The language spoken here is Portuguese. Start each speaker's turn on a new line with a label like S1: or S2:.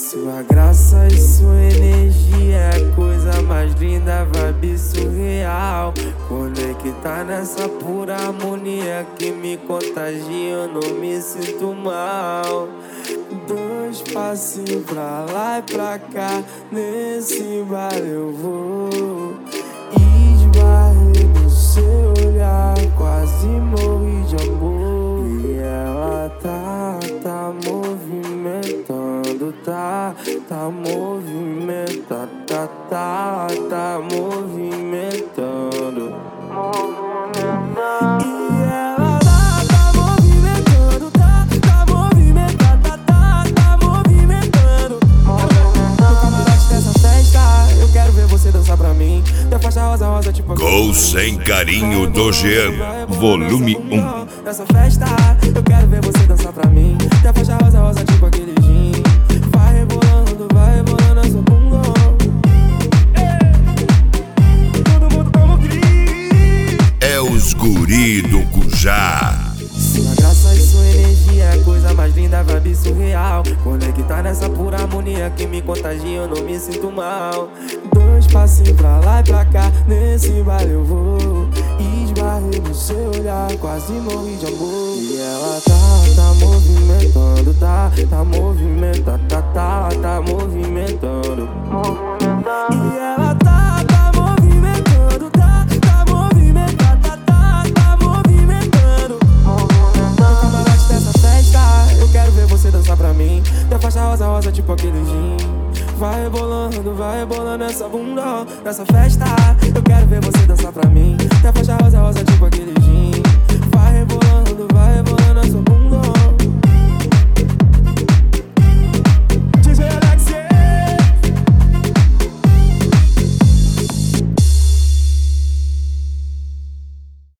S1: Sua graça e sua energia é a coisa mais linda, vibe surreal. Conectar nessa pura harmonia que me contagia, eu não me sinto mal. Dois passinhos pra lá e pra cá, nesse bar eu vou. Esbarrei no seu olhar, quase morri de amor. E ela tá movimentando, tá movimentando, tá movimentando. E ela tá movimentando, tá movimentando, tá movimentando. No camarote dessa festa, eu quero ver você dançar pra mim. Da faixa rosa, rosa tipo
S2: Gol Sem Carinho do Jean, volume 1.
S1: Nessa festa, eu quero ver você dançar pra mim. Da faixa rosa, rosa tipo aquele gin. Vai rebolando essa bunda. Todo mundo toma o grito.
S2: É os guri do Cujá.
S1: Sua graça e sua energia é a coisa mais linda, vibe surreal. Conectar nessa pura harmonia que me contagia, eu não me sinto mal. Dois passinhos pra lá e pra cá, nesse bar eu vou. Esbarrei no seu olhar, quase morri de amor. E ela tá movimentando, tá movimentando, tá movimentando. E ela tá movimentando, tá movimentando, tá movimentando. No camarote dessa festa, eu quero ver você dançar pra mim. Da faixa rosa, rosa tipo aquele gin. Vai rebolando essa bunda. Nessa festa, eu quero ver você dançar pra mim. Da faixa rosa, rosa tipo aquele gin. Vai rebolando essa bunda.